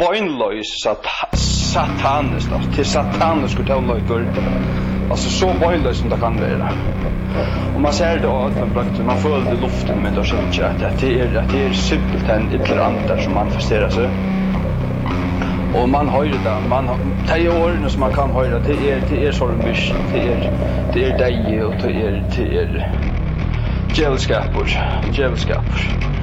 beinleis sataniskt, till satanisk utövlöjker. Alltså så beinleis som det kan vara. Och man ser det att man följer det i luften med det känner att det är simpelthen yttre andar som manifesterar sig. Och man hör det, det är åren som man kan höra, det är sån mission, det är dig och det är djävulskapor.